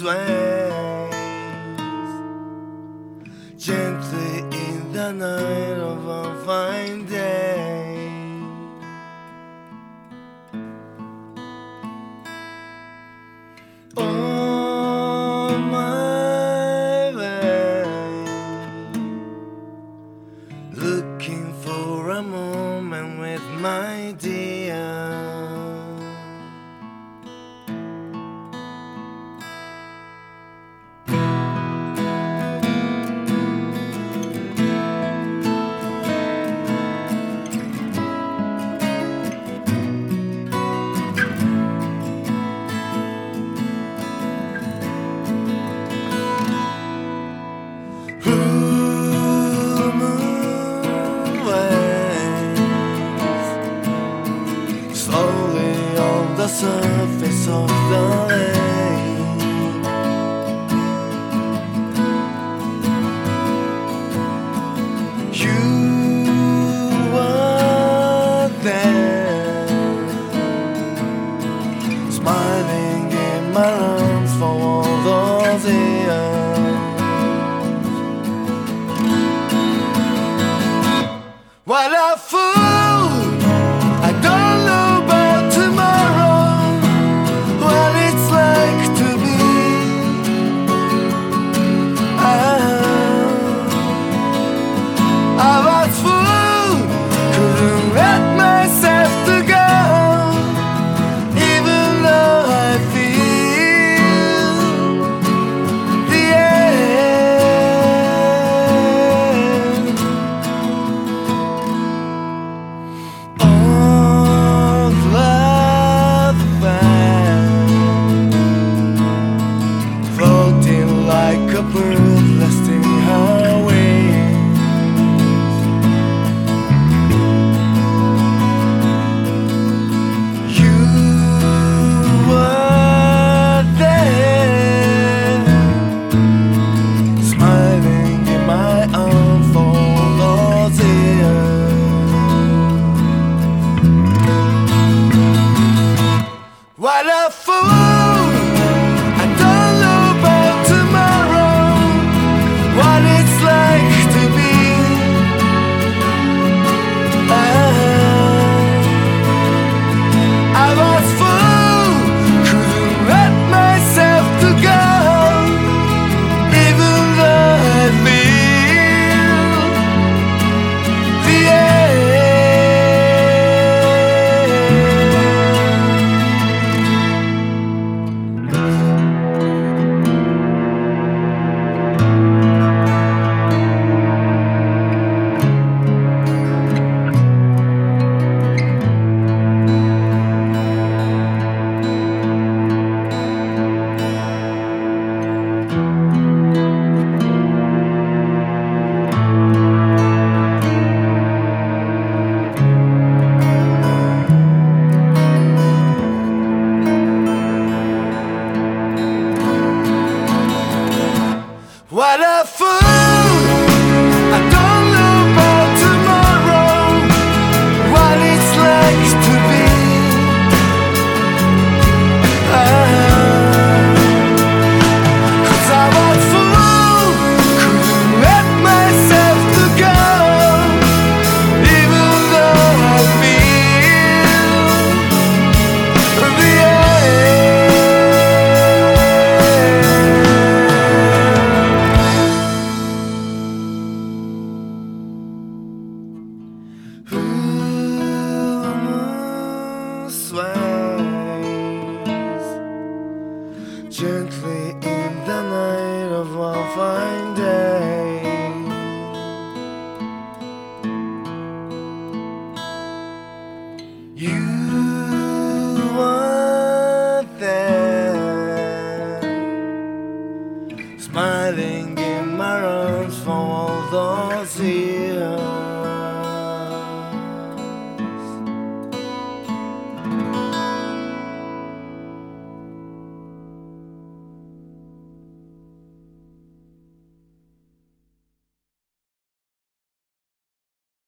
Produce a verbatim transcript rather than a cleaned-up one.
sways gently in the night of a fine day. On my way, looking for a moment with my dear. Slowly on the surface of the lake, you were there, smiling in my arms for all those years. What a fool! I don't know about tomorrow, what it's like to be. Ah, I was fool, couldn't let myself to go, even though I feel the end. Old love found, floating like a bird resting her wings. You were there, smiling in my arms for those years. What a fool!